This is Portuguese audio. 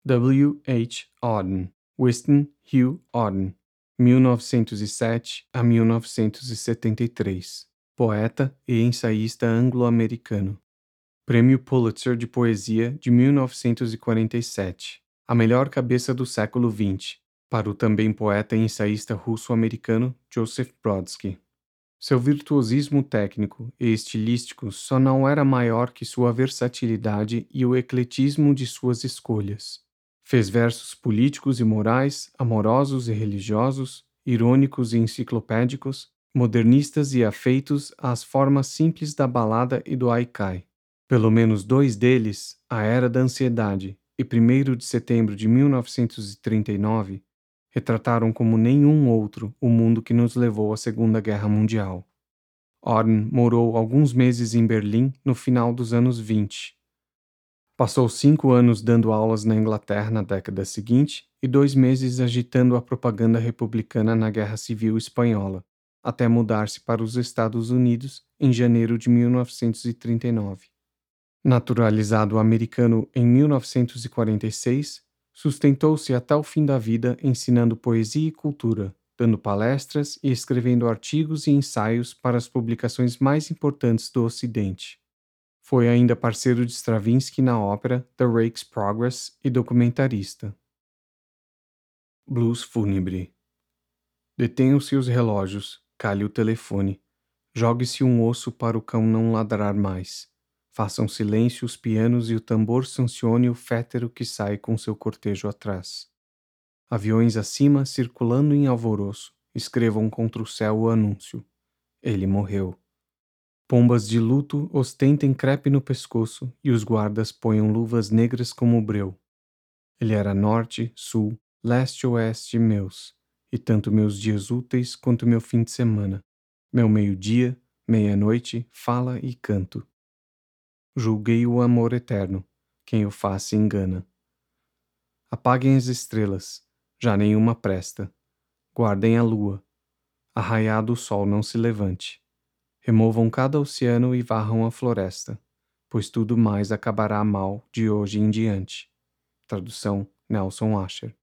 W. H. Auden, Winston Hugh Auden, 1907 a 1973, poeta e ensaísta anglo-americano. Prêmio Pulitzer de Poesia de 1947, a melhor cabeça do século XX, para o também poeta e ensaísta russo-americano Joseph Brodsky. Seu virtuosismo técnico e estilístico só não era maior que sua versatilidade e o ecletismo de suas escolhas. Fez versos políticos e morais, amorosos e religiosos, irônicos e enciclopédicos, modernistas e afeitos às formas simples da balada e do haikai. Pelo menos dois deles, A Era da Ansiedade e 1º de setembro de 1939, retrataram como nenhum outro o mundo que nos levou à Segunda Guerra Mundial. Auden morou alguns meses em Berlim no final dos anos 20. Passou 5 anos dando aulas na Inglaterra na década seguinte e 2 meses agitando a propaganda republicana na Guerra Civil Espanhola, até mudar-se para os Estados Unidos em janeiro de 1939. Naturalizado americano em 1946, sustentou-se até o fim da vida ensinando poesia e cultura, dando palestras e escrevendo artigos e ensaios para as publicações mais importantes do Ocidente. Foi ainda parceiro de Stravinsky na ópera The Rake's Progress e documentarista. Blues fúnebre. Detenham-se os relógios, calhe o telefone. Jogue-se um osso para o cão não ladrar mais. Façam silêncio os pianos e o tambor sancione o fétero que sai com seu cortejo atrás. Aviões acima circulando em alvoroço, escrevam contra o céu o anúncio. Ele morreu. Pombas de luto ostentem crepe no pescoço e os guardas ponham luvas negras como breu. Ele era norte, sul, leste, oeste meus, e tanto meus dias úteis quanto meu fim de semana. Meu meio-dia, meia-noite, fala e canto. Julguei o amor eterno, quem o faz se engana. Apaguem as estrelas, já nenhuma presta. Guardem a lua. Arraiado o sol não se levante. Removam cada oceano e varram a floresta, pois tudo mais acabará mal de hoje em diante. Tradução Nelson Asher.